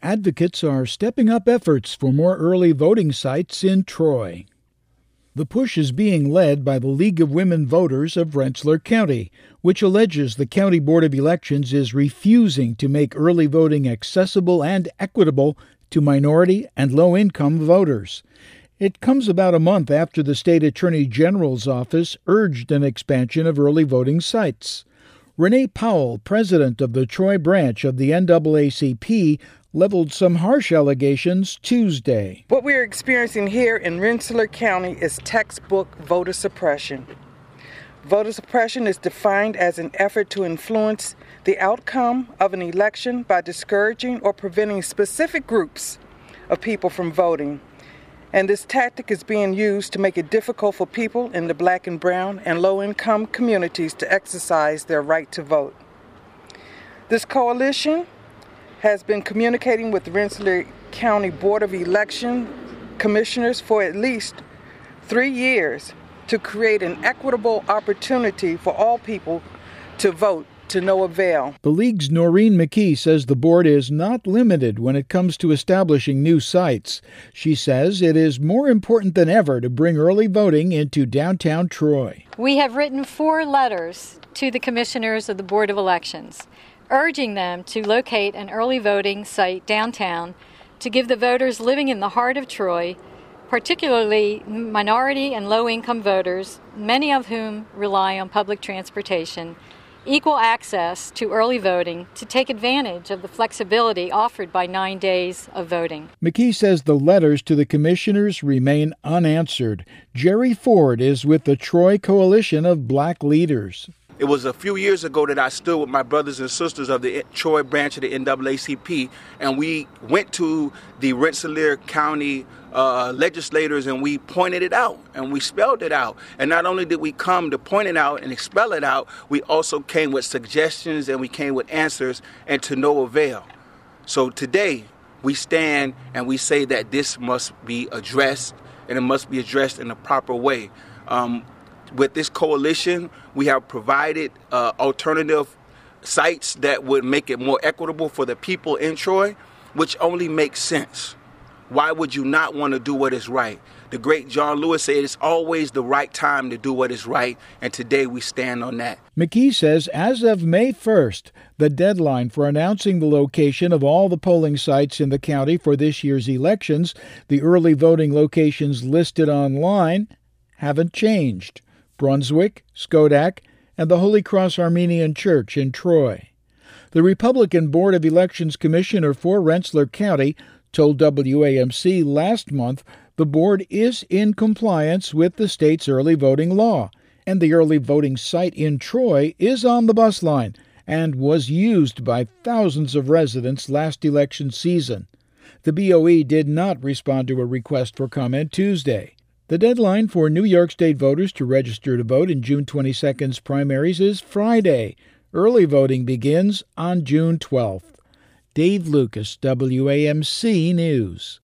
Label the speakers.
Speaker 1: advocates are stepping up efforts for more early voting sites in Troy. The push is being led by the League of Women Voters of Rensselaer County, which alleges the County Board of Elections is refusing to make early voting accessible and equitable to minority and low-income voters. It comes about a month after the State Attorney General's office urged an expansion of early voting sites. Renee Powell, president of the Troy branch of the NAACP, leveled some harsh allegations Tuesday.
Speaker 2: What we're experiencing here in Rensselaer County is textbook voter suppression. Voter suppression is defined as an effort to influence the outcome of an election by discouraging or preventing specific groups of people from voting. And this tactic is being used to make it difficult for people in the Black and brown and low-income communities to exercise their right to vote. This coalition has been communicating with the Rensselaer County Board of Election Commissioners for at least 3 years to create an equitable opportunity for all people to vote to no avail.
Speaker 1: The League's Noreen McKee says the board is not limited when it comes to establishing new sites. She says it is more important than ever to bring early voting into downtown Troy.
Speaker 3: We have written 4 letters to the commissioners of the Board of Elections, urging them to locate an early voting site downtown to give the voters living in the heart of Troy, particularly minority and low-income voters, many of whom rely on public transportation, equal access to early voting to take advantage of the flexibility offered by 9 days of voting.
Speaker 1: McKee says the letters to the commissioners remain unanswered. Jerry Ford is with the Troy Coalition of Black Leaders.
Speaker 4: It was a few years ago that I stood with my brothers and sisters of the Troy branch of the NAACP, and we went to the Rensselaer County legislators and we pointed it out and we spelled it out. And not only did we come to point it out and expel it out, we also came with suggestions and we came with answers, and to no avail. So today we stand and we say that this must be addressed, and it must be addressed in a proper way. With this coalition, we have provided alternative sites that would make it more equitable for the people in Troy, which only makes sense. Why would you not want to do what is right? The great John Lewis said it's always the right time to do what is right, and today we stand on that.
Speaker 1: McKee says as of May 1st, the deadline for announcing the location of all the polling sites in the county for this year's elections, the early voting locations listed online, haven't changed. Brunswick, Schodack, and the Holy Cross Armenian Church in Troy. The Republican Board of Elections Commissioner for Rensselaer County told WAMC last month the board is in compliance with the state's early voting law, and the early voting site in Troy is on the bus line and was used by thousands of residents last election season. The BOE did not respond to a request for comment Tuesday. The deadline for New York State voters to register to vote in June 22nd's primaries is Friday. Early voting begins on June 12th. Dave Lucas, WAMC News.